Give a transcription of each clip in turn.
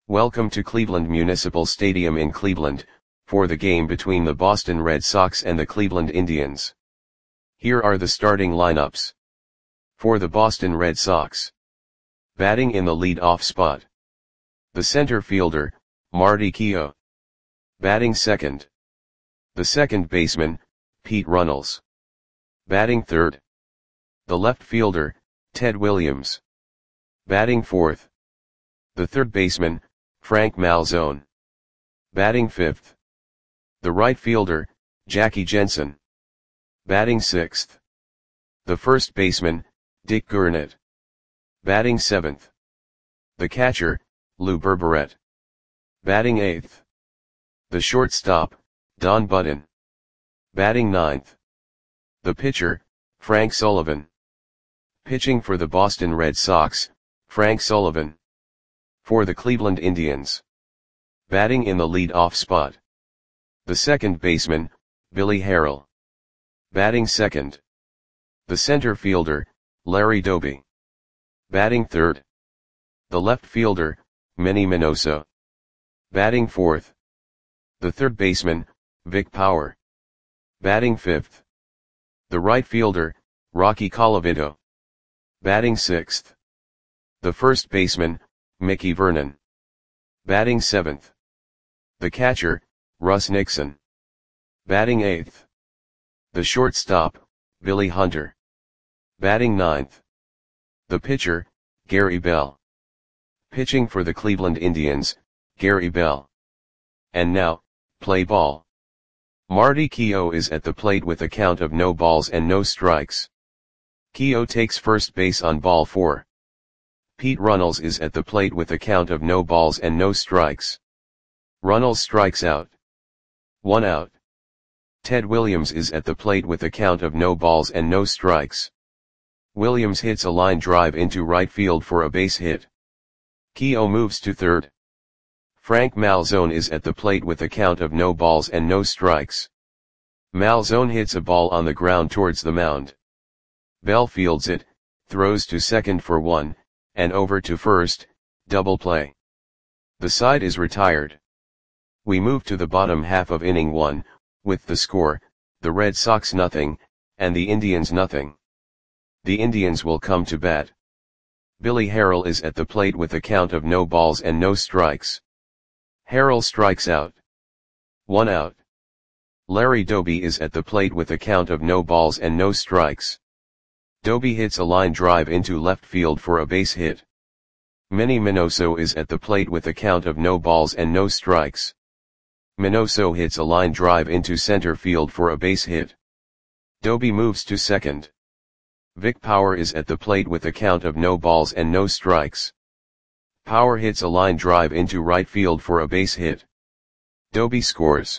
Welcome to Cleveland Municipal Stadium in Cleveland, for the game between the Boston Red Sox and the Cleveland Indians. Here are the starting lineups. For the Boston Red Sox. Batting in the lead-off spot. The center fielder, Marty Keough. Batting second. The second baseman, Pete Runnels. Batting third. The left fielder, Ted Williams. Batting fourth. The third baseman, Frank Malzone. Batting fifth. The right fielder, Jackie Jensen. Batting sixth. The first baseman, Dick Gurnett. Batting seventh. The catcher, Lou Berberet. Batting eighth. The shortstop, Don Budden. Batting ninth. The pitcher, Frank Sullivan. Pitching for the Boston Red Sox, Frank Sullivan. For the Cleveland Indians. Batting in the lead-off spot. The second baseman, Billy Harrell. Batting second. The center fielder, Larry Doby. Batting third. The left fielder, Manny Minoso. Batting fourth. The third baseman, Vic Power. Batting fifth. The right fielder, Rocky Colavito. Batting sixth. The first baseman, Mickey Vernon. Batting seventh. The catcher, Russ Nixon. Batting eighth. The shortstop, Billy Hunter. Batting ninth. The pitcher, Gary Bell. Pitching for the Cleveland Indians, Gary Bell. And now, play ball. Marty Keough is at the plate with a count of no balls and no strikes. Keough takes first base on ball 4. Pete Runnels is at the plate with a count of no balls and no strikes. Runnels strikes out. 1 out. Ted Williams is at the plate with a count of no balls and no strikes. Williams hits a line drive into right field for a base hit. Keough moves to third. Frank Malzone is at the plate with a count of no balls and no strikes. Malzone hits a ball on the ground towards the mound. Bell fields it, throws to second for 1, and over to first, double play. The side is retired. We move to the bottom half of inning 1, with the score, the Red Sox nothing, and the Indians nothing. The Indians will come to bat. Billy Harrell is at the plate with a count of no balls and no strikes. Harrell strikes out. 1 out. Larry Doby is at the plate with a count of no balls and no strikes. Doby hits a line drive into left field for a base hit. Manny Minoso is at the plate with a count of no balls and no strikes. Minoso hits a line drive into center field for a base hit. Doby moves to second. Vic Power is at the plate with a count of no balls and no strikes. Power hits a line drive into right field for a base hit. Doby scores.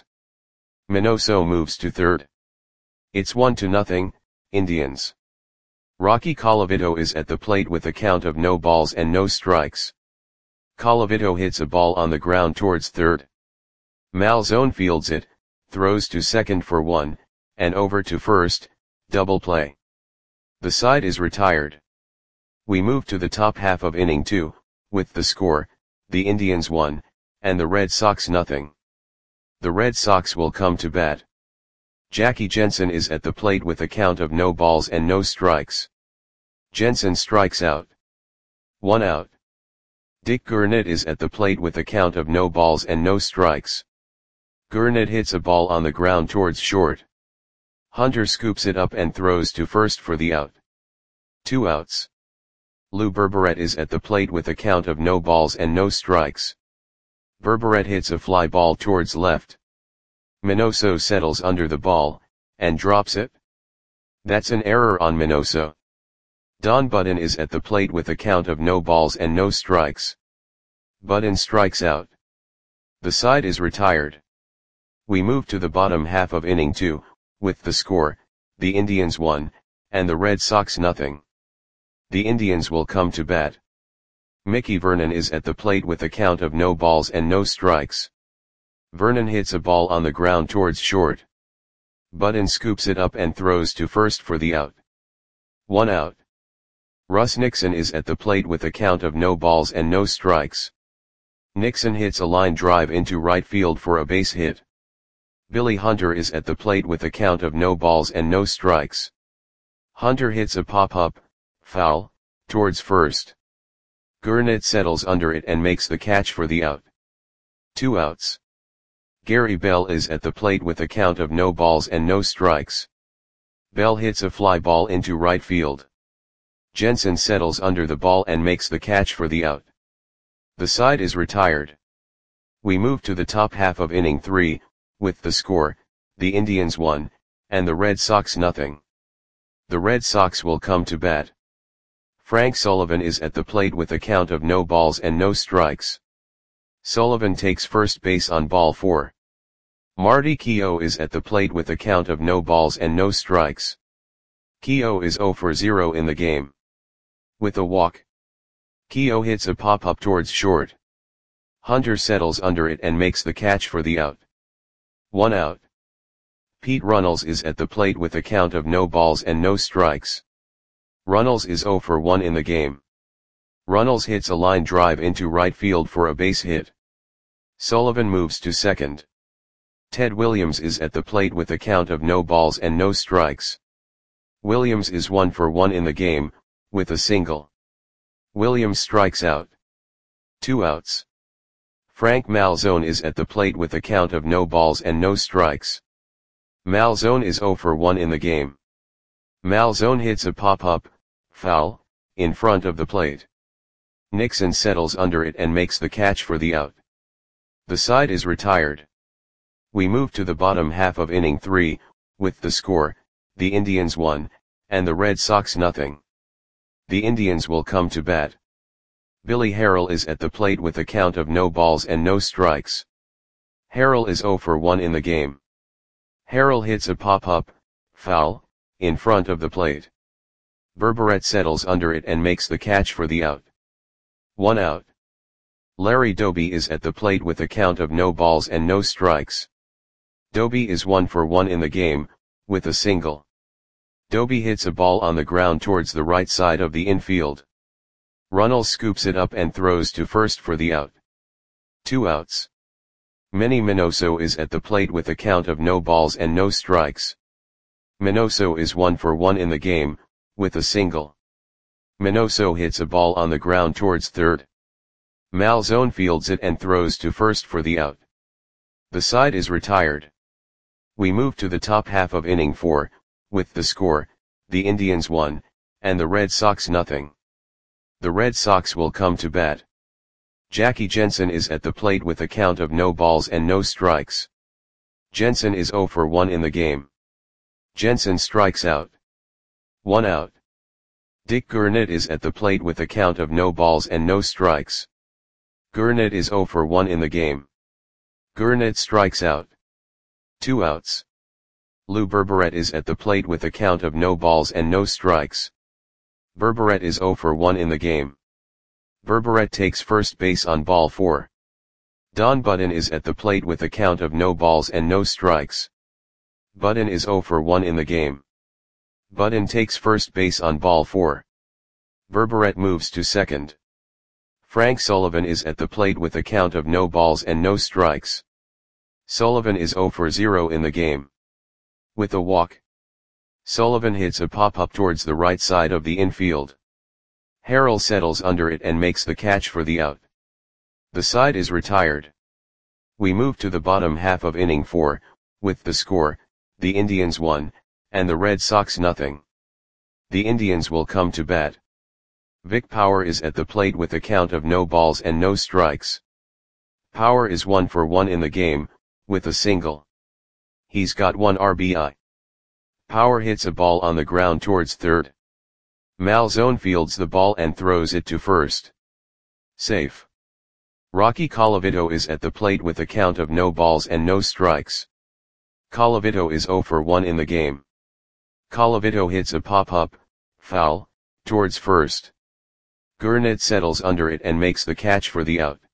Minoso moves to third. It's 1-0, Indians. Rocky Colavito is at the plate with a count of no balls and no strikes. Colavito hits a ball on the ground towards third. Malzone fields it, throws to second for 1, and over to first, double play. The side is retired. We move to the top half of inning 2, with the score, the Indians 1, and the Red Sox nothing. The Red Sox will come to bat. Jackie Jensen is at the plate with a count of no balls and no strikes. Jensen strikes out. 1 out. Dick Gurnett is at the plate with a count of no balls and no strikes. Gurnett hits a ball on the ground towards short. Hunter scoops it up and throws to first for the out. 2 outs. Lou Berberet is at the plate with a count of no balls and no strikes. Berberet hits a fly ball towards left. Minoso settles under the ball, and drops it. That's an error on Minoso. Don Budden is at the plate with a count of no balls and no strikes. Budden strikes out. The side is retired. We move to the bottom half of inning 2, with the score, the Indians 1, and the Red Sox nothing. The Indians will come to bat. Mickey Vernon is at the plate with a count of no balls and no strikes. Vernon hits a ball on the ground towards short. Budden scoops it up and throws to first for the out. 1 out. Russ Nixon is at the plate with a count of no balls and no strikes. Nixon hits a line drive into right field for a base hit. Billy Hunter is at the plate with a count of no balls and no strikes. Hunter hits a pop-up, foul, towards first. Gurnett settles under it and makes the catch for the out. 2 outs. Gary Bell is at the plate with a count of no balls and no strikes. Bell hits a fly ball into right field. Jensen settles under the ball and makes the catch for the out. The side is retired. We move to the top half of inning 3, with the score, the Indians 1, and the Red Sox nothing. The Red Sox will come to bat. Frank Sullivan is at the plate with a count of no balls and no strikes. Sullivan takes first base on ball 4. Marty Keough is at the plate with a count of no balls and no strikes. Keough is 0 for 0 in the game. With a walk. Keough hits a pop-up towards short. Hunter settles under it and makes the catch for the out. 1 out. Pete Runnels is at the plate with a count of no balls and no strikes. Runnels is 0 for 1 in the game. Runnels hits a line drive into right field for a base hit. Sullivan moves to second. Ted Williams is at the plate with a count of no balls and no strikes. Williams is 1 for 1 in the game, with a single. Williams strikes out. 2 outs. Frank Malzone is at the plate with a count of no balls and no strikes. Malzone is 0 for 1 in the game. Malzone hits a pop-up, foul, in front of the plate. Nixon settles under it and makes the catch for the out. The side is retired. We move to the bottom half of inning 3, with the score, the Indians 1, and the Red Sox nothing. The Indians will come to bat. Billy Harrell is at the plate with a count of no balls and no strikes. Harrell is 0 for 1 in the game. Harrell hits a pop-up, foul, in front of the plate. Berberet settles under it and makes the catch for the out. 1 out. Larry Doby is at the plate with a count of no balls and no strikes. Doby is 1 for 1 in the game, with a single. Doby hits a ball on the ground towards the right side of the infield. Runnels scoops it up and throws to first for the out. 2 outs. Manny Minoso is at the plate with a count of no balls and no strikes. Minoso is 1 for 1 in the game, with a single. Minoso hits a ball on the ground towards third. Malzone fields it and throws to first for the out. The side is retired. We move to the top half of inning 4, with the score, the Indians 1, and the Red Sox nothing. The Red Sox will come to bat. Jackie Jensen is at the plate with a count of no balls and no strikes. Jensen is 0 for 1 in the game. Jensen strikes out. 1 out. Dick Gurnett is at the plate with a count of no balls and no strikes. Gurnett is 0 for 1 in the game. Gurnett strikes out. 2 outs. Lou Berberet is at the plate with a count of no balls and no strikes. Berberet is 0 for 1 in the game. Berberet takes first base on ball 4. Don Budden is at the plate with a count of no balls and no strikes. Budden is 0 for 1 in the game. Budden takes first base on ball 4. Berberet moves to second. Frank Sullivan is at the plate with a count of no balls and no strikes. Sullivan is 0 for 0 in the game. With a walk. Sullivan hits a pop-up towards the right side of the infield. Harrell settles under it and makes the catch for the out. The side is retired. We move to the bottom half of inning 4, with the score, the Indians 1, and the Red Sox nothing. The Indians will come to bat. Vic Power is at the plate with a count of no balls and no strikes. Power is 1 for 1 in the game, with a single. He's got 1 RBI. Power hits a ball on the ground towards third. Malzone fields the ball and throws it to first. Safe. Rocky Colavito is at the plate with a count of no balls and no strikes. Colavito is 0 for 1 in the game. Colavito hits a pop-up, foul, towards first. Gurnett settles under it and makes the catch for the out.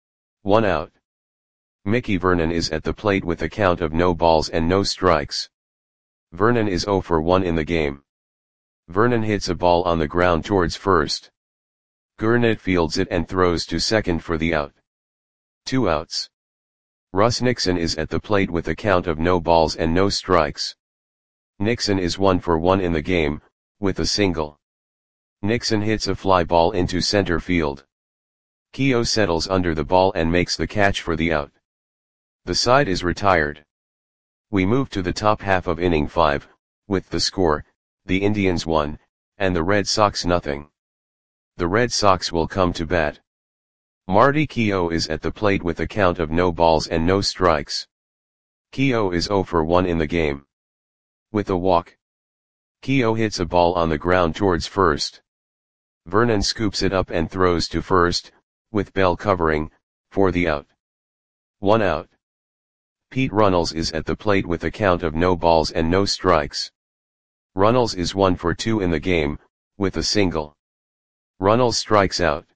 1 out. Mickey Vernon is at the plate with a count of no balls and no strikes. Vernon is 0 for 1 in the game. Vernon hits a ball on the ground towards first. Gurnett fields it and throws to second for the out. 2 outs. Russ Nixon is at the plate with a count of no balls and no strikes. Nixon is 1 for 1 in the game, with a single. Nixon hits a fly ball into center field. Keogh settles under the ball and makes the catch for the out. The side is retired. We move to the top half of inning 5, with the score, the Indians 1, and the Red Sox nothing. The Red Sox will come to bat. Marty Keogh is at the plate with a count of no balls and no strikes. Keogh is 0 for 1 in the game. With a walk. Keogh hits a ball on the ground towards first. Vernon scoops it up and throws to first, with Bell covering, for the out. 1 out. Pete Runnels is at the plate with a count of no balls and no strikes. Runnels is 1 for 2 in the game, with a single. Runnels strikes out.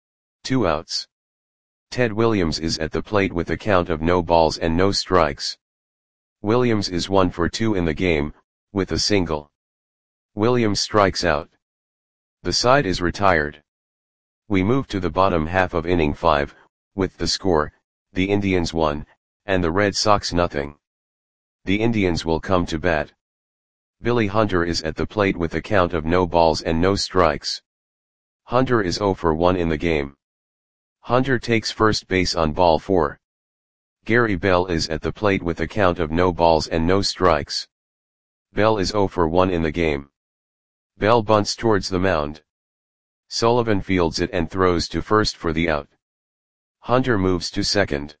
2 outs. Ted Williams is at the plate with a count of no balls and no strikes. Williams is 1 for 2 in the game, with a single. Williams strikes out. The side is retired. We move to the bottom half of inning 5, with the score, the Indians 1, and the Red Sox nothing. The Indians will come to bat. Billy Hunter is at the plate with a count of no balls and no strikes. Hunter is 0 for 1 in the game. Hunter takes first base on ball 4. Gary Bell is at the plate with a count of no balls and no strikes. Bell is 0 for 1 in the game. Bell bunts towards the mound. Sullivan fields it and throws to first for the out. Hunter moves to second.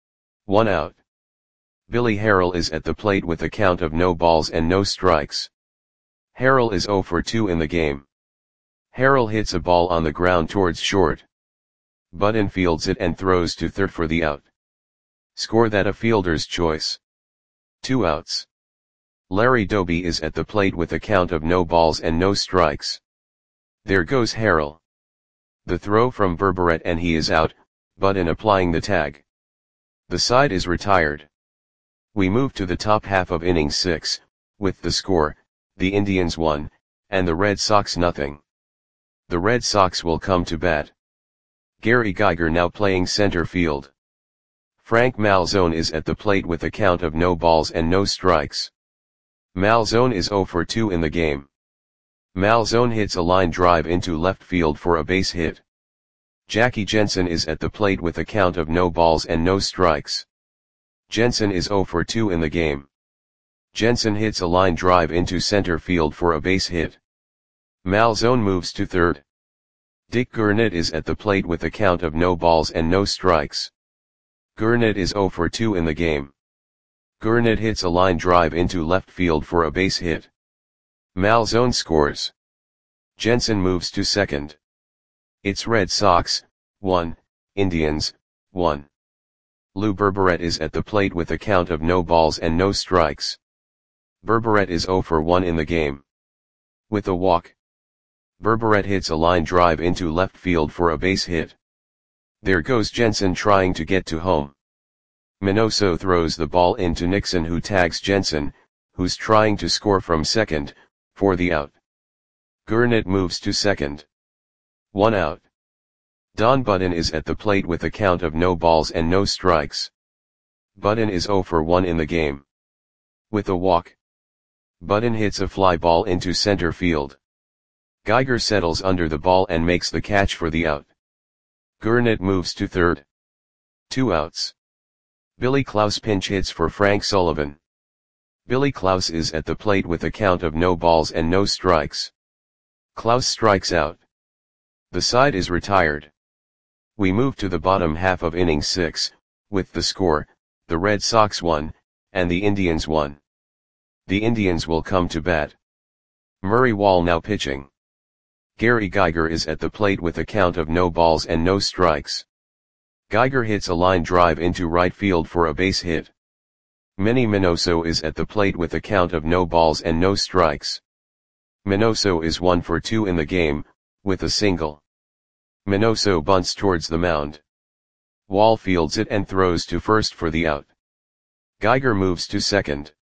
1 out. Billy Harrell is at the plate with a count of no balls and no strikes. Harrell is 0 for 2 in the game. Harrell hits a ball on the ground towards short. Button fields it and throws to third for the out. Score that a fielder's choice. 2 outs. Larry Doby is at the plate with a count of no balls and no strikes. There goes Harrell. The throw from Berberet and he is out, Button applying the tag. The side is retired. We move to the top half of inning 6, with the score, the Indians 1, and the Red Sox nothing. The Red Sox will come to bat. Gary Geiger now playing center field. Frank Malzone is at the plate with a count of no balls and no strikes. Malzone is 0 for 2 in the game. Malzone hits a line drive into left field for a base hit. Jackie Jensen is at the plate with a count of no balls and no strikes. Jensen is 0 for 2 in the game. Jensen hits a line drive into center field for a base hit. Malzone moves to third. Dick Gurnett is at the plate with a count of no balls and no strikes. Gurnett is 0 for 2 in the game. Gurnett hits a line drive into left field for a base hit. Malzone scores. Jensen moves to second. It's Red Sox, 1, Indians, 1. Lou Berberet is at the plate with a count of no balls and no strikes. Berberet is 0 for 1 in the game. With a walk. Berberet hits a line drive into left field for a base hit. There goes Jensen trying to get to home. Minoso throws the ball into Nixon who tags Jensen, who's trying to score from second, for the out. Gurnett moves to second. 1 out. Don Button is at the plate with a count of no balls and no strikes. Button is 0 for 1 in the game. With a walk. Button hits a fly ball into center field. Geiger settles under the ball and makes the catch for the out. Gurnett moves to third. 2 outs. Billy Klaus pinch hits for Frank Sullivan. Billy Klaus is at the plate with a count of no balls and no strikes. Klaus strikes out. The side is retired. We move to the bottom half of inning 6, with the score, the Red Sox 1, and the Indians 1. The Indians will come to bat. Murray Wall now pitching. Gary Geiger is at the plate with a count of no balls and no strikes. Geiger hits a line drive into right field for a base hit. Manny Minoso is at the plate with a count of no balls and no strikes. Minoso is 1 for 2 in the game, with a single. Minoso bunts towards the mound. Wall fields it and throws to first for the out. Geiger moves to second.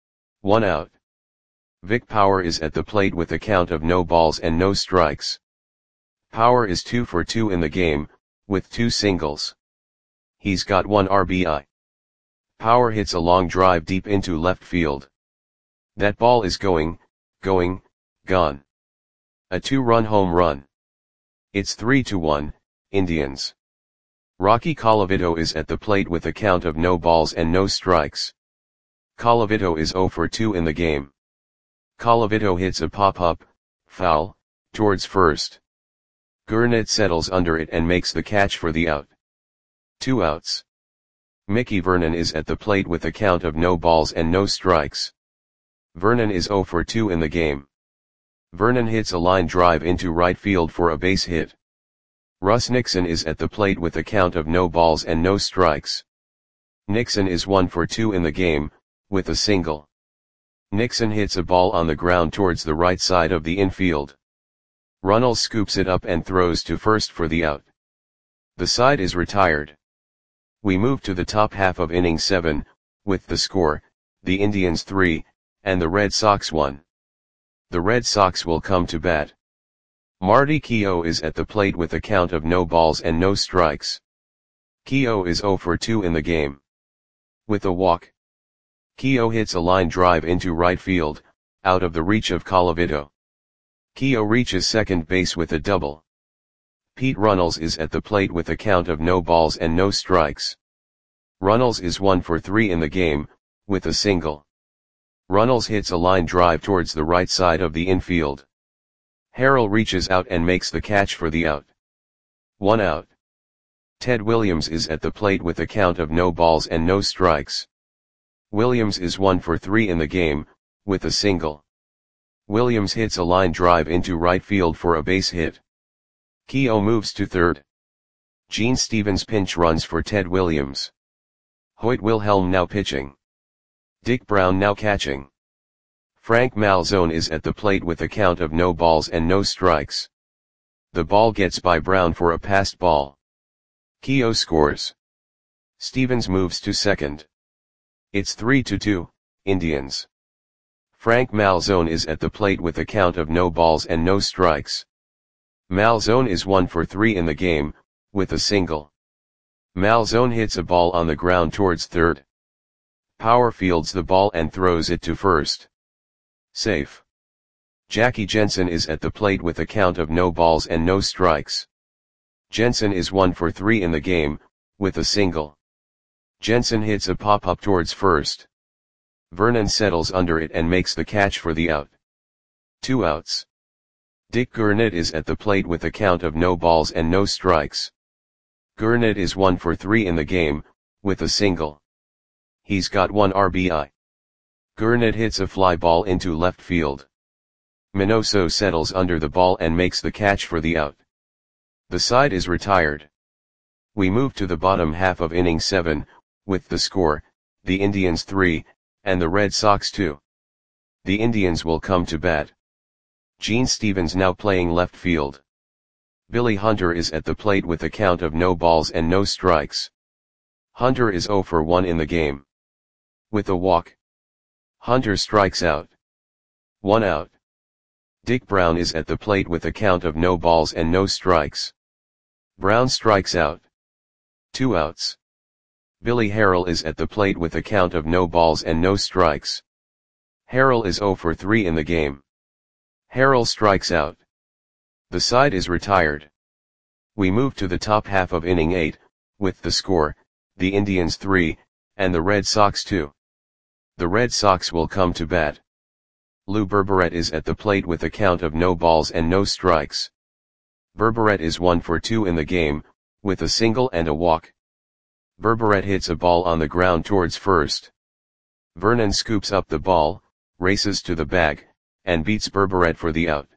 1 out. Vic Power is at the plate with a count of no balls and no strikes. Power is 2 for 2 in the game, with 2 singles. He's got 1 RBI. Power hits a long drive deep into left field. That ball is gone. A 2-run home run. It's 3-1, Indians. Rocky Colavito is at the plate with a count of no balls and no strikes. Colavito is 0 for 2 in the game. Colavito hits a pop-up, foul, towards first. Gurnet settles under it and makes the catch for the out. 2 outs. Mickey Vernon is at the plate with a count of no balls and no strikes. Vernon is 0 for 2 in the game. Vernon hits a line drive into right field for a base hit. Russ Nixon is at the plate with a count of no balls and no strikes. Nixon is 1 for 2 in the game, with a single. Nixon hits a ball on the ground towards the right side of the infield. Runnels scoops it up and throws to first for the out. The side is retired. We move to the top half of inning 7, with the score, the Indians 3, and the Red Sox 1. The Red Sox will come to bat. Marty Keough is at the plate with a count of no balls and no strikes. Keough is 0 for 2 in the game. With a walk. Keough hits a line drive into right field, out of the reach of Colavito. Keough reaches second base with a double. Pete Runnels is at the plate with a count of no balls and no strikes. Runnels is 1 for 3 in the game, with a single. Runnels hits a line drive towards the right side of the infield. Harrell reaches out and makes the catch for the out. 1 out. Ted Williams is at the plate with a count of no balls and no strikes. Williams is 1 for 3 in the game, with a single. Williams hits a line drive into right field for a base hit. Keough moves to third. Gene Stevens pinch runs for Ted Williams. Hoyt Wilhelm now pitching. Dick Brown now catching. Frank Malzone is at the plate with a count of no balls and no strikes. The ball gets by Brown for a passed ball. Keough scores. Stevens moves to second. It's 3-2, Indians. Frank Malzone is at the plate with a count of no balls and no strikes. Malzone is 1 for 3 in the game, with a single. Malzone hits a ball on the ground towards third. Power fields the ball and throws it to first. Safe. Jackie Jensen is at the plate with a count of no balls and no strikes. Jensen is 1 for 3 in the game, with a single. Jensen hits a pop-up towards first. Vernon settles under it and makes the catch for the out. 2 outs. Dick Gurnet is at the plate with a count of no balls and no strikes. Gurnet is 1 for 3 in the game, with a single. He's got 1 RBI. Gurnet hits a fly ball into left field. Minoso settles under the ball and makes the catch for the out. The side is retired. We move to the bottom half of inning 7, with the score, the Indians 3, and the Red Sox 2. The Indians will come to bat. Gene Stevens now playing left field. Billy Hunter is at the plate with a count of no balls and no strikes. Hunter is 0 for 1 in the game. With a walk. Hunter strikes out. 1 out. Dick Brown is at the plate with a count of no balls and no strikes. Brown strikes out. 2 outs. Billy Harrell is at the plate with a count of no balls and no strikes. Harrell is 0 for 3 in the game. Harrell strikes out. The side is retired. We move to the top half of inning 8, with the score, the Indians 3, and the Red Sox 2. The Red Sox will come to bat. Lou Berberet is at the plate with a count of no balls and no strikes. Berberet is 1 for 2 in the game, with a single and a walk. Berberet hits a ball on the ground towards first. Vernon scoops up the ball, races to the bag, and beats Berberet for the out.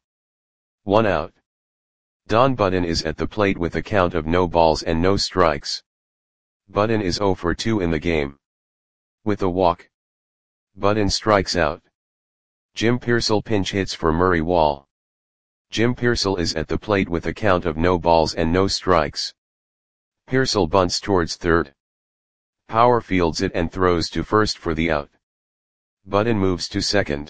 1 out. Don Budden is at the plate with a count of no balls and no strikes. Budden is 0 for 2 in the game. With a walk. Budden strikes out. Jim Piersall pinch hits for Murray Wall. Jim Piersall is at the plate with a count of no balls and no strikes. Piersall bunts towards third. Power fields it and throws to first for the out. Budden moves to second.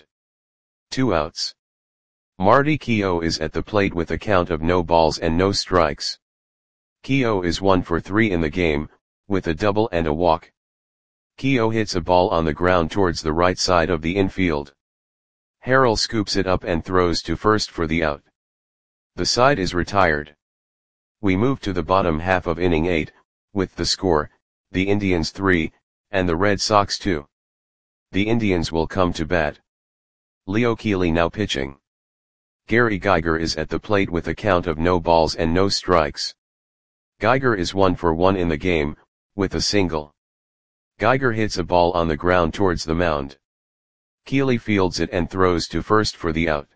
2 outs. Marty Keough is at the plate with a count of no balls and no strikes. Keough is 1 for 3 in the game, with a double and a walk. Keogh hits a ball on the ground towards the right side of the infield. Harrell scoops it up and throws to first for the out. The side is retired. We move to the bottom half of inning 8, with the score, the Indians 3, and the Red Sox 2. The Indians will come to bat. Leo Keeley now pitching. Gary Geiger is at the plate with a count of no balls and no strikes. Geiger is 1 for 1 in the game, with a single. Geiger hits a ball on the ground towards the mound. Keeley fields it and throws to first for the out.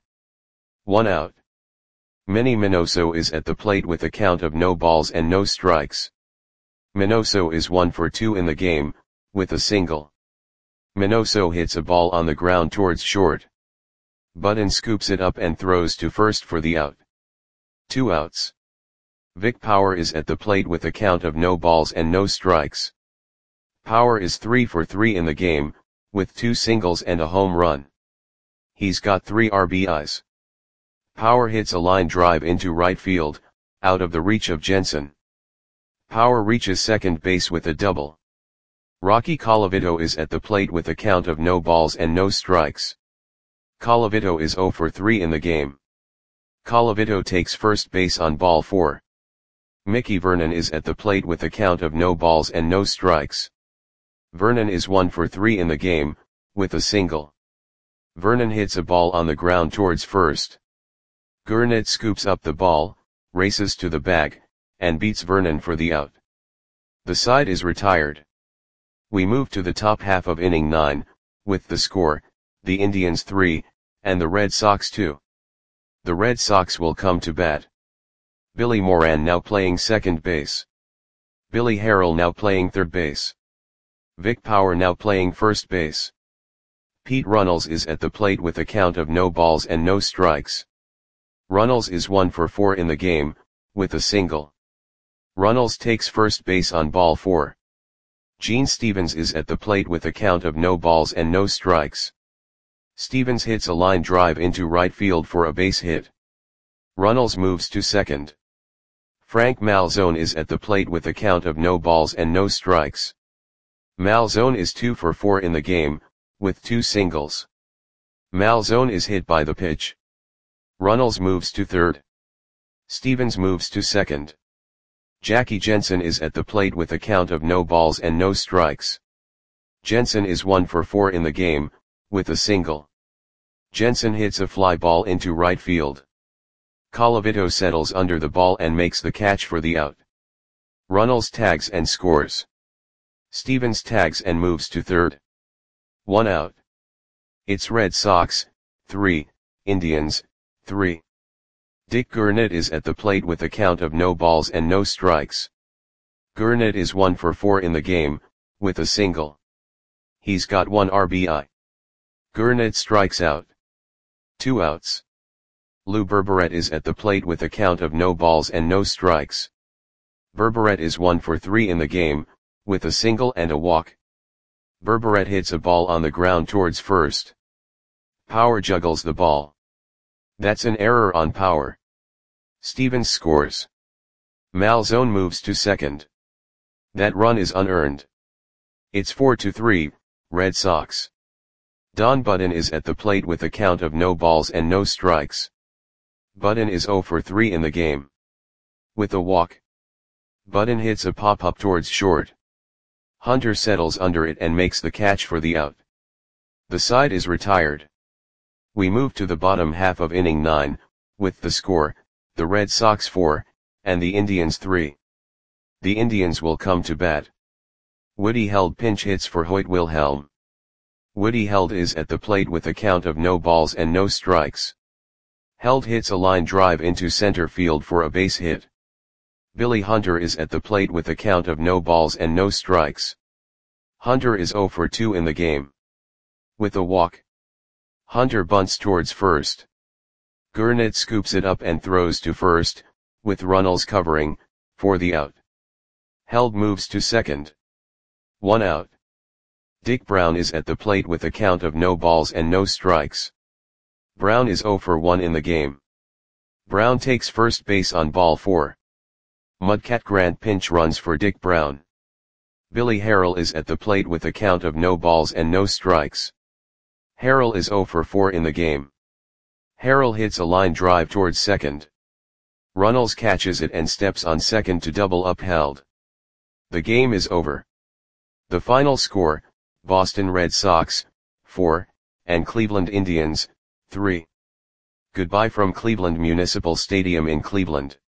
1 out. Manny Minoso is at the plate with a count of no balls and no strikes. Minoso is 1 for 2 in the game, with a single. Minoso hits a ball on the ground towards short. Button scoops it up and throws to first for the out. 2 outs. Vic Power is at the plate with a count of no balls and no strikes. Power is 3 for 3 in the game, with 2 singles and a home run. He's got 3 RBIs. Power hits a line drive into right field, out of the reach of Jensen. Power reaches second base with a double. Rocky Colavito is at the plate with a count of no balls and no strikes. Colavito is 0 for 3 in the game. Colavito takes first base on ball 4. Mickey Vernon is at the plate with a count of no balls and no strikes. Vernon is 1 for 3 in the game, with a single. Vernon hits a ball on the ground towards first. Gurnett scoops up the ball, races to the bag, and beats Vernon for the out. The side is retired. We move to the top half of inning 9, with the score, the Indians 3, and the Red Sox 2. The Red Sox will come to bat. Billy Moran now playing second base. Billy Harrell now playing third base. Vic Power now playing first base. Pete Runnels is at the plate with a count of no balls and no strikes. Runnels is 1 for 4 in the game, with a single. Runnels takes first base on ball 4. Gene Stevens is at the plate with a count of no balls and no strikes. Stevens hits a line drive into right field for a base hit. Runnels moves to second. Frank Malzone is at the plate with a count of no balls and no strikes. Malzone is 2 for 4 in the game, with 2 singles. Malzone is hit by the pitch. Runnels moves to third. Stevens moves to second. Jackie Jensen is at the plate with a count of no balls and no strikes. Jensen is 1 for 4 in the game, with a single. Jensen hits a fly ball into right field. Colavito settles under the ball and makes the catch for the out. Runnels tags and scores. Stevens tags and moves to third. 1 out. It's Red Sox, 3, Indians, 3. Dick Gurnett is at the plate with a count of no balls and no strikes. Gurnett is 1 for 4 in the game, with a single. He's got 1 RBI. Gurnett strikes out. 2 outs. Lou Berberet is at the plate with a count of no balls and no strikes. Berberet is 1 for 3 in the game, with a single and a walk. Berberet hits a ball on the ground towards first. Power juggles the ball. That's an error on Power. Stevens scores. Malzone moves to second. That run is unearned. It's 4-3, Red Sox. Don Button is at the plate with a count of no balls and no strikes. Button is 0 for 3 in the game. With a walk. Button hits a pop-up towards short. Hunter settles under it and makes the catch for the out. The side is retired. We move to the bottom half of inning 9, with the score, the Red Sox 4, and the Indians 3. The Indians will come to bat. Woody Held pinch hits for Hoyt Wilhelm. Woody Held is at the plate with a count of no balls and no strikes. Held hits a line drive into center field for a base hit. Billy Hunter is at the plate with a count of no balls and no strikes. Hunter is 0 for 2 in the game. With a walk. Hunter bunts towards first. Gurnett scoops it up and throws to first, with Runnels covering, for the out. Held moves to second. 1 out. Dick Brown is at the plate with a count of no balls and no strikes. Brown is 0 for 1 in the game. Brown takes first base on ball 4. Mudcat Grant pinch runs for Dick Brown. Billy Harrell is at the plate with a count of no balls and no strikes. Harrell is 0 for 4 in the game. Harrell hits a line drive towards second. Runnels catches it and steps on second to double upheld. The game is over. The final score, Boston Red Sox, 4, and Cleveland Indians, 3. Goodbye from Cleveland Municipal Stadium in Cleveland.